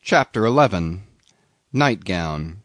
Chapter 11 Nightgown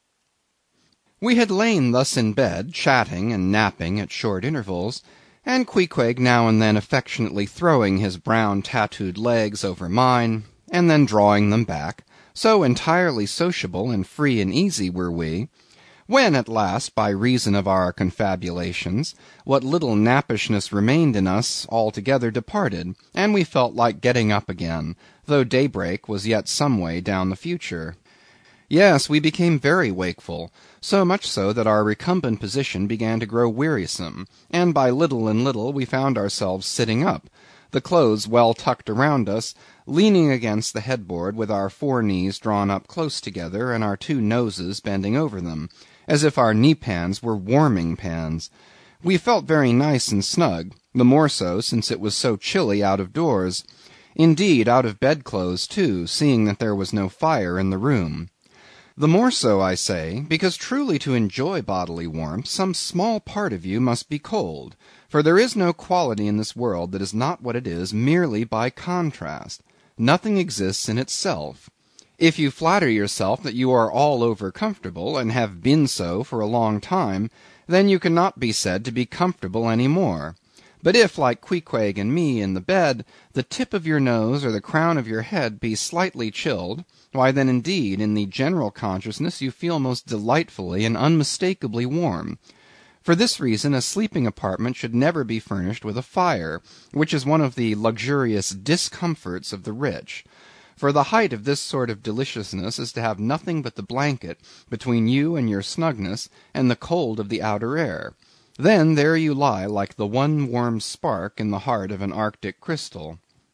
We had lain thus in bed, chatting and napping at short intervals, and Queequeg now and then affectionately throwing his brown tattooed legs over mine, and then drawing them back, so entirely sociable and free and easy were we, when at last, by reason of our confabulations, what little nappishness remained in us altogether departed, and we felt like getting up again, though daybreak was yet some way down the future. Yes, we became very wakeful, so much so that our recumbent position began to grow wearisome, and by little and little we found ourselves sitting up, the clothes well tucked around us, leaning against the headboard with our four knees drawn up close together and our two noses bending over them, as if our knee-pans were warming pans. We felt very nice and snug, the more so since it was so chilly out of doors. Indeed, out of bedclothes too, seeing that there was no fire in the room. The more so, I say, because truly to enjoy bodily warmth, some small part of you must be cold, for there is no quality in this world that is not what it is merely by contrast. Nothing exists in itself. If you flatter yourself that you are all over comfortable, and have been so for a long time, then you cannot be said to be comfortable any more. But if, like Queequeg and me in the bed, the tip of your nose or the crown of your head be slightly chilled, why then indeed in the general consciousness you feel most delightfully and unmistakably warm. For this reason a sleeping apartment should never be furnished with a fire, which is one of the luxurious discomforts of the rich. For the height of this sort of deliciousness is to have nothing but the blanket between you and your snugness and the cold of the outer air. Then there you lie like the one warm spark in the heart of an Arctic crystal.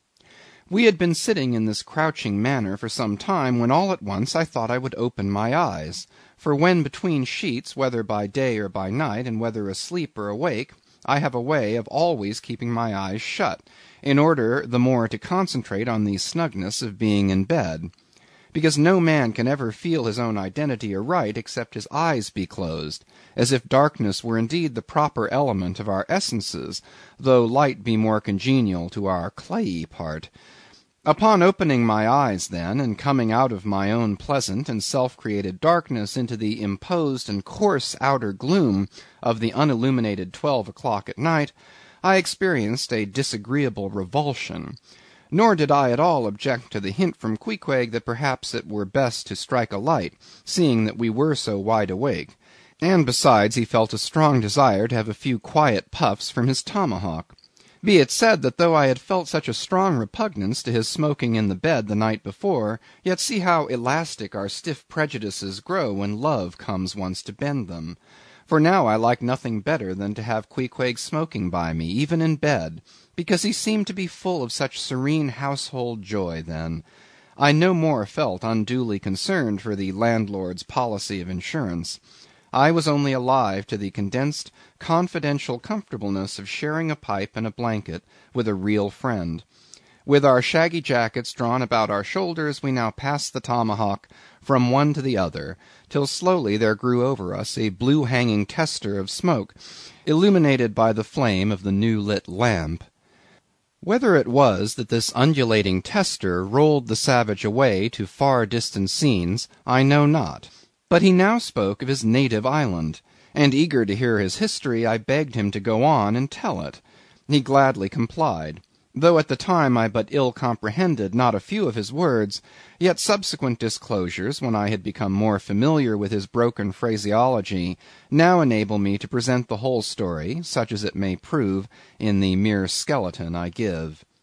We had been sitting in this crouching manner for some time, when all at once I thought I would open my eyes. For when between sheets, whether by day or by night, and whether asleep or awake, I have a way of always keeping my eyes shut, in order the more to concentrate on the snugness of being in bed. Because no man can ever feel his own identity aright except his eyes be closed, as if darkness were indeed the proper element of our essences, though light be more congenial to our clayey part. Upon opening my eyes, then, and coming out of my own pleasant and self-created darkness into the imposed and coarse outer gloom of the unilluminated 12 o'clock at night, I experienced a disagreeable revulsion. Nor did I at all object to the hint from Queequeg that perhaps it were best to strike a light, seeing that we were so wide awake; and besides he felt a strong desire to have a few quiet puffs from his tomahawk. Be it said that though I had felt such a strong repugnance to his smoking in the bed the night before, yet see how elastic our stiff prejudices grow when love comes once to bend them. For now I liked nothing better than to have Queequeg smoking by me, even in bed, because he seemed to be full of such serene household joy then. I no more felt unduly concerned for the landlord's policy of insurance. I was only alive to the condensed, confidential comfortableness of sharing a pipe and a blanket with a real friend. With our shaggy jackets drawn about our shoulders, we now passed the tomahawk from one to the other, till slowly there grew over us a blue-hanging tester of smoke, illuminated by the flame of the new-lit lamp. Whether it was that this undulating tester rolled the savage away to far distant scenes, I know not. But he now spoke of his native island, and eager to hear his history, I begged him to go on and tell it. He gladly complied. Though at the time I but ill comprehended not a few of his words, yet subsequent disclosures, when I had become more familiar with his broken phraseology, now enable me to present the whole story, such as it may prove, in the mere skeleton I give.